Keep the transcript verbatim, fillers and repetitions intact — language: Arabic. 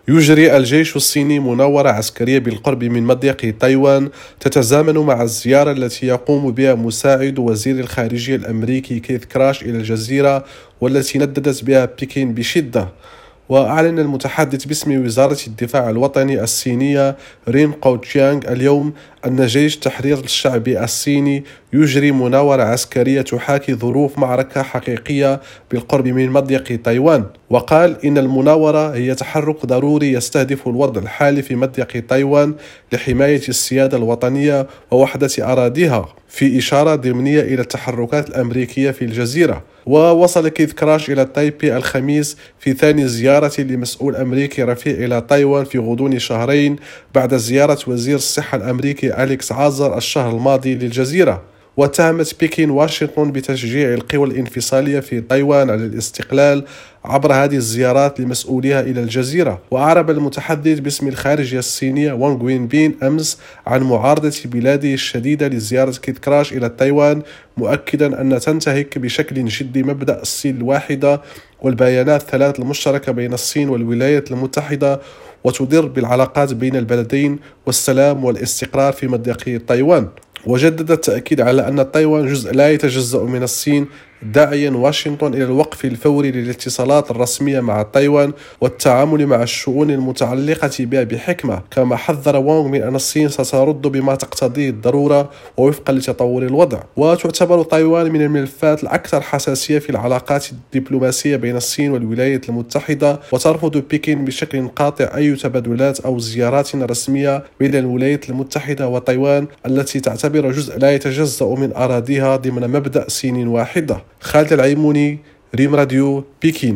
يجري الجيش الصيني مناورة عسكرية بالقرب من مضيق تايوان تتزامن مع الزيارة التي يقوم بها مساعد وزير الخارجية الأمريكي كيث كراش إلى الجزيرة، والتي نددت بها بكين بشدة. وأعلن المتحدث باسم وزارة الدفاع الوطني الصينية رين قوتشيانغ اليوم أن جيش تحرير الشعب الصيني يجري مناورة عسكرية تحاكي ظروف معركة حقيقية بالقرب من مضيق تايوان، وقال إن المناورة هي تحرك ضروري يستهدف الوضع الحالي في مضيق تايوان لحماية السيادة الوطنية ووحدة أراضيها، في إشارة ضمنية إلى التحركات الأمريكية في الجزيرة. ووصل كيث كراش إلى تايبي الخميس في ثاني زيارة لمسؤول أمريكي رفيع إلى تايوان في غضون شهرين بعد زيارة وزير الصحة الأمريكي أليكس عازر الشهر الماضي للجزيرة. واتهمت بكين واشنطن بتشجيع القوى الانفصالية في تايوان على الاستقلال عبر هذه الزيارات لمسؤوليها إلى الجزيرة. وأعرب المتحدث باسم الخارجية الصينية وانغ وينبين أمس عن معارضة بلاده الشديدة لزيارة كيث كراش إلى تايوان، مؤكدا أن تنتهك بشكل جدي مبدأ الصين الواحدة والبيانات الثلاث المشتركة بين الصين والولايات المتحدة، وتضر بالعلاقات بين البلدين والسلام والاستقرار في مضيق تايوان. وجدد التأكيد على أن تايوان جزء لا يتجزأ من الصين، داعيا واشنطن إلى الوقف الفوري للاتصالات الرسمية مع تايوان والتعامل مع الشؤون المتعلقة بها بحكمة. كما حذر وانغ من أن الصين سترد بما تقتضيه الضرورة ووفقا لتطور الوضع. وتعتبر تايوان من الملفات الأكثر حساسية في العلاقات الدبلوماسية بين الصين والولايات المتحدة، وترفض بكين بشكل قاطع أي تبادلات أو زيارات رسمية بين الولايات المتحدة وتايوان التي تعتبر جزء لا يتجزأ من أراضيها ضمن مبدأ صين واحدة. خالد العيموني، ريم راديو، بكين.